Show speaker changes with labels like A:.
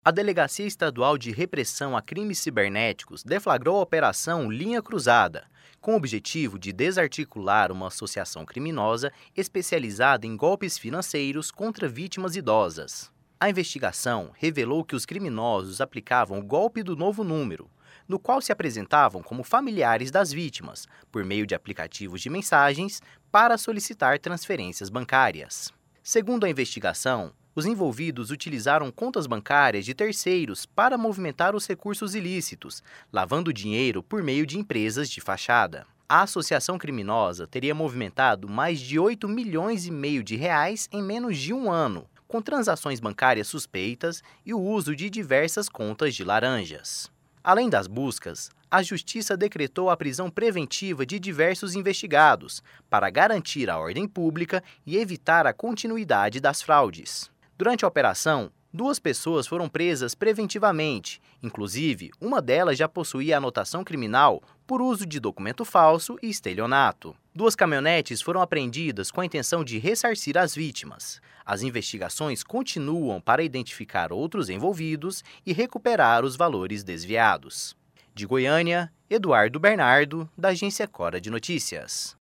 A: A Delegacia Estadual de Repressão a Crimes Cibernéticos deflagrou a Operação Linha Cruzada, com o objetivo de desarticular uma associação criminosa especializada em golpes financeiros contra vítimas idosas. A investigação revelou que os criminosos aplicavam o golpe do novo número, no qual se apresentavam como familiares das vítimas, por meio de aplicativos de mensagens, para solicitar transferências bancárias. Segundo a investigação, os envolvidos utilizaram contas bancárias de terceiros para movimentar os recursos ilícitos, lavando dinheiro por meio de empresas de fachada. A associação criminosa teria movimentado mais de 8,5 milhões de reais em menos de um ano, com transações bancárias suspeitas e o uso de diversas contas de laranjas. Além das buscas, a Justiça decretou a prisão preventiva de diversos investigados, para garantir a ordem pública e evitar a continuidade das fraudes. Durante a operação, 2 pessoas foram presas preventivamente, inclusive uma delas já possuía anotação criminal por uso de documento falso e estelionato. 2 caminhonetes foram apreendidas com a intenção de ressarcir as vítimas. As investigações continuam para identificar outros envolvidos e recuperar os valores desviados. De Goiânia, Eduardo Bernardo, da Agência Cora de Notícias.